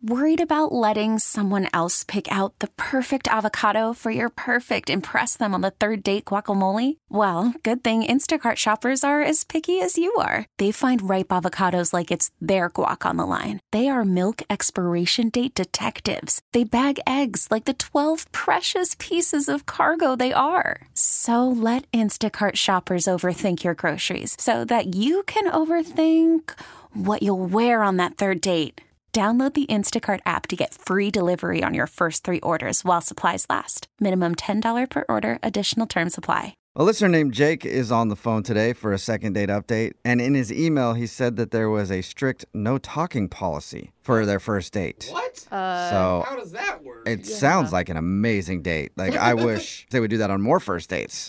Worried about letting someone else pick out the perfect avocado for your perfect impress them on the third date guacamole? Well, good thing Instacart shoppers are as picky as you are. They find ripe avocados like it's their guac on the line. They are milk expiration date detectives. They bag eggs like the 12 precious pieces of cargo they are. So let Instacart shoppers overthink your groceries so that you can overthink what you'll wear on that third date. Download the Instacart app to get free delivery on your first 3 orders while supplies last. Minimum $10 per order. Additional terms apply. A listener named Jake is on the phone today for a second date update. And in his email, he said that there was a strict no talking policy for their first date. What? So how does that work? It sounds like an amazing date. Like, I wish they would do that on more first dates.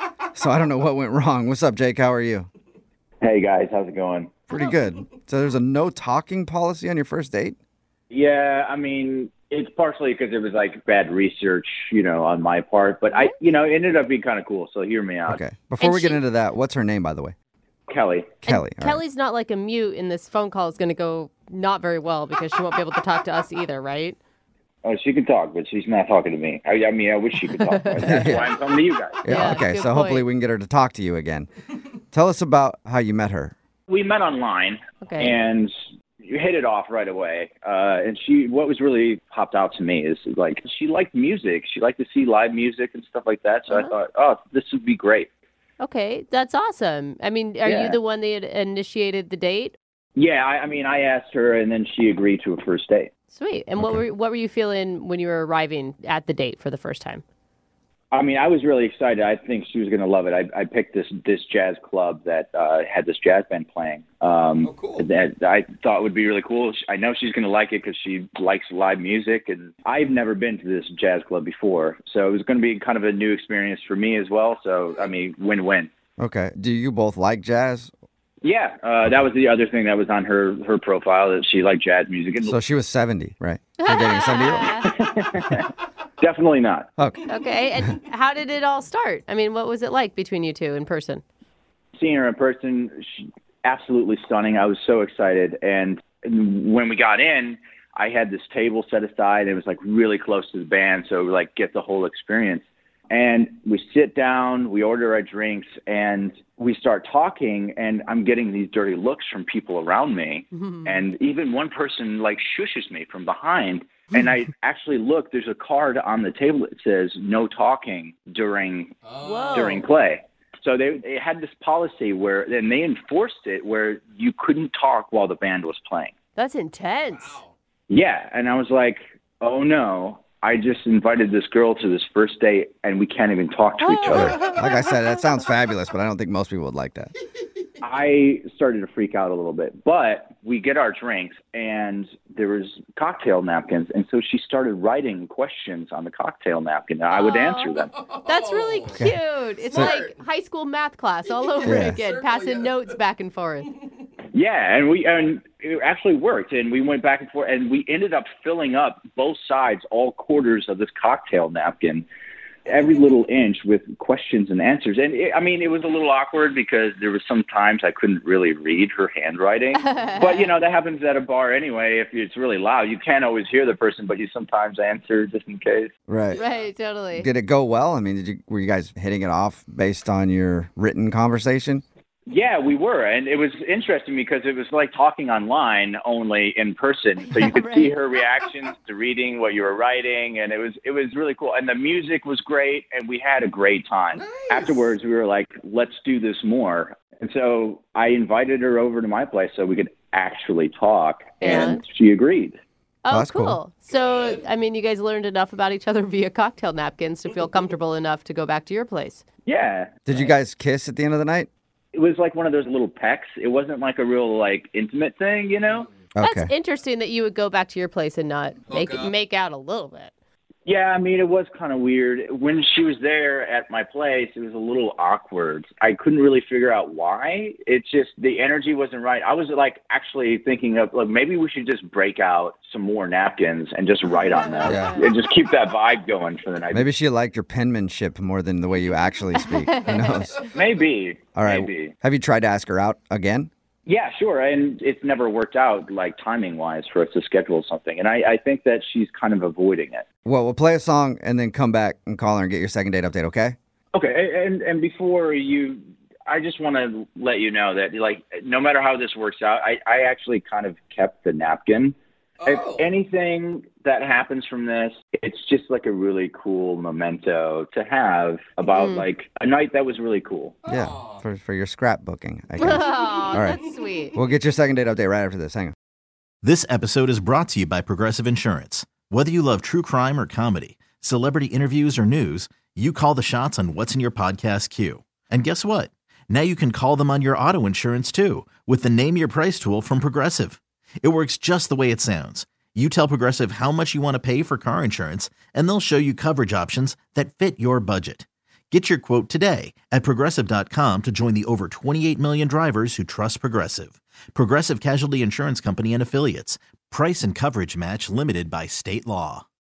So I don't know what went wrong. What's up, Jake? How are you? Hey, guys. How's it going? Pretty good. So there's a no talking policy on your first date? Yeah, I mean, it's partially because it was like bad research, on my part. But it ended up being kind of cool. So hear me out. Okay. Before we get into that, what's her name, by the way? Kelly. Kelly. All right. Kelly's not like a mute, and this phone call is going to go not very well because she won't be able to talk to us either, right? Oh, she can talk, but she's not talking to me. I mean, I wish she could talk. That's why I'm coming to you guys. Yeah, okay. good So hopefully point. we can get her to talk to you again. Tell us about how you met her. We met online, Okay. and you hit it off right away. And what was really popped out to me is like she liked music. She liked to see live music and stuff like that. So I thought, oh, this would be great. Okay, that's awesome. I mean, are you the one that initiated the date? Yeah, I asked her, and then she agreed to a first date. Sweet. And what were you feeling when you were arriving at the date for the first time? I mean, I was really excited. I think she was going to love it. I picked this jazz club that had this jazz band playing. Cool. That I thought would be really cool. I know she's going to like it because she likes live music, and I've never been to this jazz club before, so it was going to be kind of a new experience for me as well. So, I mean, win-win. Okay. Do you both like jazz? Yeah, that was the other thing that was on her profile, that she liked jazz music. And So she was 70, right? You're dating a 70-year-old? definitely not. Okay. Okay, and how did it all start? I mean, what was it like between you two in person? Seeing her in person, she, absolutely stunning. I was so excited. And when we got in, I had this table set aside. It was like really close to the band, so we like get the whole experience. And we sit down, we order our drinks, and we start talking, and I'm getting these dirty looks from people around me. And even one person like shushes me from behind. And I actually look, there's a card on the table that says no talking during play. So they had this policy and they enforced it where you couldn't talk while the band was playing. That's intense. Wow. Yeah. And I was like, oh no, I just invited this girl to this first date and we can't even talk to each other. Like I said, that sounds fabulous, but I don't think most people would like that. I started to freak out a little bit, but we get our drinks and there was cocktail napkins. And so she started writing questions on the cocktail napkin and I would answer them. That's really cute. It's like high school math class all over Yeah. again, Circle, passing yeah. notes back and forth. Yeah. And it actually worked. And we went back and forth and we ended up filling up both sides, all quarters of this cocktail napkin, every little inch with questions and answers. And it was a little awkward because there was some times I couldn't really read her handwriting. But, that happens at a bar anyway. If it's really loud, you can't always hear the person, but you sometimes answer just in case. Right. Right, totally. Did it go well? I mean, were you guys hitting it off based on your written conversation? Yeah, we were. And it was interesting because it was like talking online, only in person. So you could see her reactions to reading what you were writing. And it was really cool. And the music was great. And we had a great time. Nice. Afterwards, we were like, let's do this more. And so I invited her over to my place so we could actually talk. And she agreed. Oh, that's cool. cool. So, I mean, you guys learned enough about each other via cocktail napkins to feel comfortable enough to go back to your place. Yeah. Did you guys kiss at the end of the night? It was like one of those little pecks. It wasn't like a real intimate thing, Okay. That's interesting that you would go back to your place and not make out a little bit. Yeah, it was kind of weird. When she was there at my place, it was a little awkward. I couldn't really figure out why. It's just the energy wasn't right. I was actually thinking of maybe we should just break out some more napkins and just write on them and just keep that vibe going for the night. Maybe she liked your penmanship more than the way you actually speak. Who knows? Maybe. All right. Maybe. Have you tried to ask her out again? Yeah, sure. And it's never worked out like timing wise for us to schedule something. And I think that she's kind of avoiding it. Well, we'll play a song and then come back and call her and get your second date update, okay? Okay. And before you, I just want to let you know that, like, no matter how this works out, I actually kind of kept the napkin. If anything that happens from this, it's just like a really cool memento to have about like a night that was really cool. Yeah, for your scrapbooking, I guess. Oh, All right. that's sweet. We'll get your second date update right after this. Hang on. This episode is brought to you by Progressive Insurance. Whether you love true crime or comedy, celebrity interviews or news, you call the shots on what's in your podcast queue. And guess what? Now you can call them on your auto insurance too with the Name Your Price tool from Progressive. It works just the way it sounds. You tell Progressive how much you want to pay for car insurance, and they'll show you coverage options that fit your budget. Get your quote today at Progressive.com to join the over 28 million drivers who trust Progressive. Progressive Casualty Insurance Company and Affiliates. Price and coverage match limited by state law.